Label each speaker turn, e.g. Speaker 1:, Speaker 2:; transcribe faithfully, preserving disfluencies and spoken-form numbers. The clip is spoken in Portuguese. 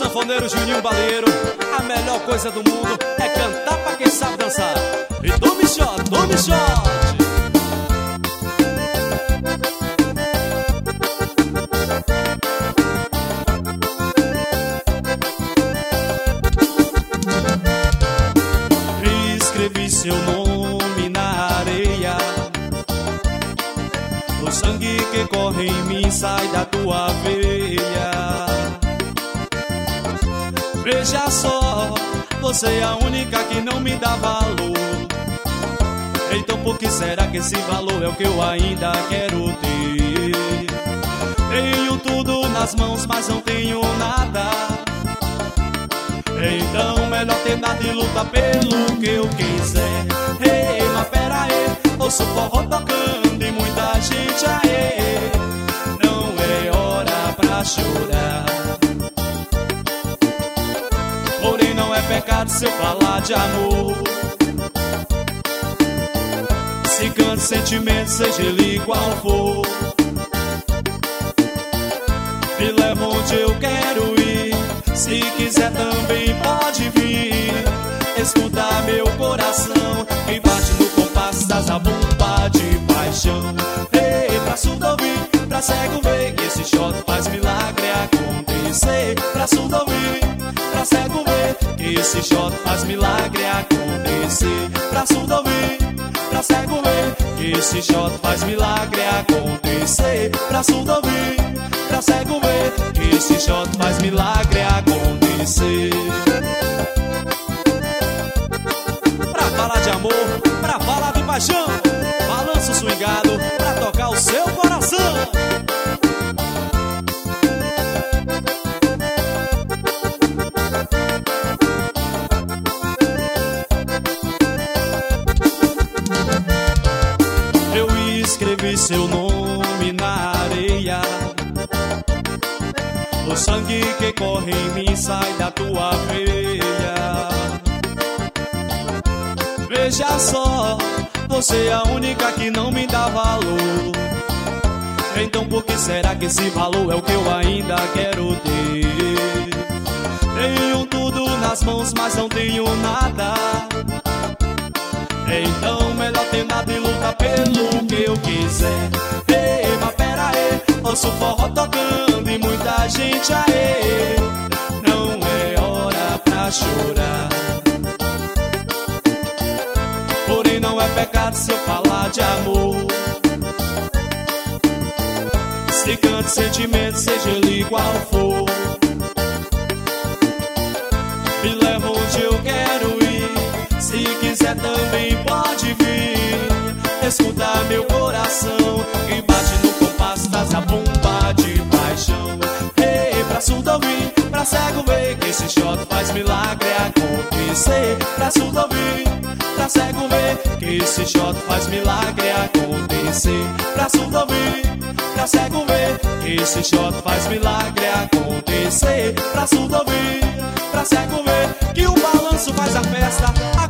Speaker 1: sanfoneiro Juninho Baleiro. A melhor coisa do mundo é cantar pra quem sabe dançar. E tome shot, tome shot.
Speaker 2: Escrevi seu nome na areia, o sangue que corre em mim sai da tua veia. Veja só, você é a única que não me dá valor. Então por que será que esse valor é o que eu ainda quero ter? Tenho tudo nas mãos, mas não tenho nada. Então melhor ter nada e lutar pelo que eu quiser. Ei, mas pera aí, ouço forró tocando e muita gente aí. Não é hora pra chorar, porém não é pecado se eu falar de amor. Se canto sentimento, seja ele qual for, me leva onde eu quero ir. Se quiser também pode vir, escutar meu coração que bate no compasso da zabumba de paixão. Ei, pra surdo ouvir, pra cego ver, que esse shot faz milagre acontecer. Pra surdo ouvir, pra cego ver, que esse shot faz milagre acontecer. Pra surdo ouvir, pra cego ver, que esse shot faz milagre acontecer. Pra surdo ouvir, pra cego ver, que esse shot faz milagre acontecer.
Speaker 1: Pra falar de amor, pra falar de paixão, balança o swingado pra tocar o seu coração.
Speaker 2: Eu escrevi seu nome na areia, o sangue que corre em mim sai da tua veia. Veja só, você é a única que não me dá valor. Então por que será que esse valor é o que eu ainda quero ter? Tenho tudo nas mãos, mas não tenho nada. Então melhor ter nada e lutar pelo que eu quiser. Ei, mas pera aí, ouço forró tocando e muita gente aí. Não é hora pra chorar, porém não é pecado se eu falar de amor. Se canto sentimento, seja ele qual for, me leva onde eu quero ir. Se quiser também pode vir, escutar meu coração que bate no compasso da zabumba de paixão. Ei, pra surdo ouvir, pra cego ver, que esse shot faz milagre acontecer. Pra surdo ouvir, pra cego ver, que esse shot faz milagre acontecer. Pra surdo ouvir, pra cego ver, que esse shot faz milagre acontecer. Pra surdo ouvir, pra cego ver, que o balanço faz a festa acontecer.